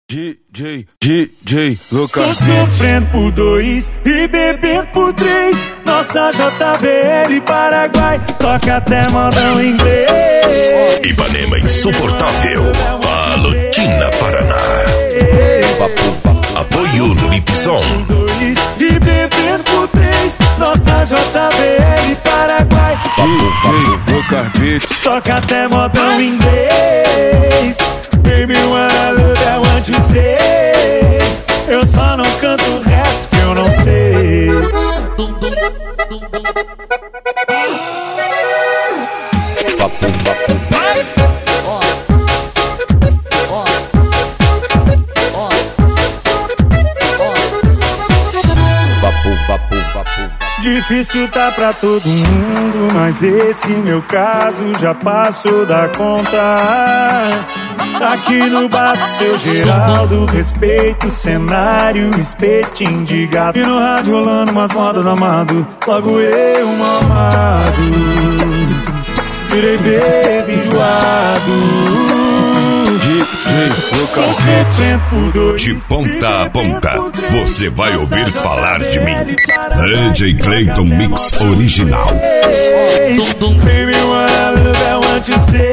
DJ Lucas. Tô sofrendo por 2 e bebendo por 3. Nossa JBL Paraguai toca até modão inglês. Ipanema insuportável, Palotina, Paraná. Apoio Lipson. 2 e bebendo por 3. Nossa JBL Paraguai DJ Lucas Beats. toca até modão inglês. Baby, when I look, I want to say. Eu só não canto o resto que eu não sei. Difícil tá pra todo mundo, mas esse meu caso já passou da conta. Aqui no bar do seu Geraldo, respeito o cenário, espetinho de gato. E no rádio rolando umas modas do amado, logo eu mamado. Virei baby enjoado. De ponta a ponta, você vai ouvir falar de mim. DJ Clayton Mix Original. Baby, what I want to say.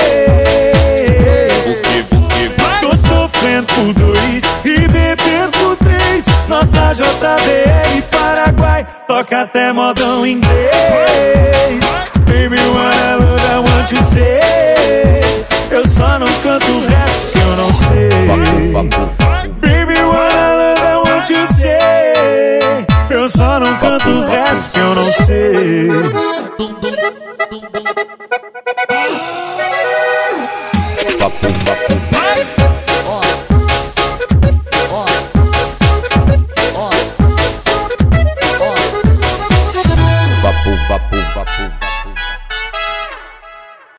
Tô sofrendo por 2 e bebendo por 3. Nossa JBL Paraguai toca até modão inglês. Baby, what I want to say. Eu só não canto o resto que eu não sei. Baby, what I want to say. Eu só não canto o resto que eu não sei.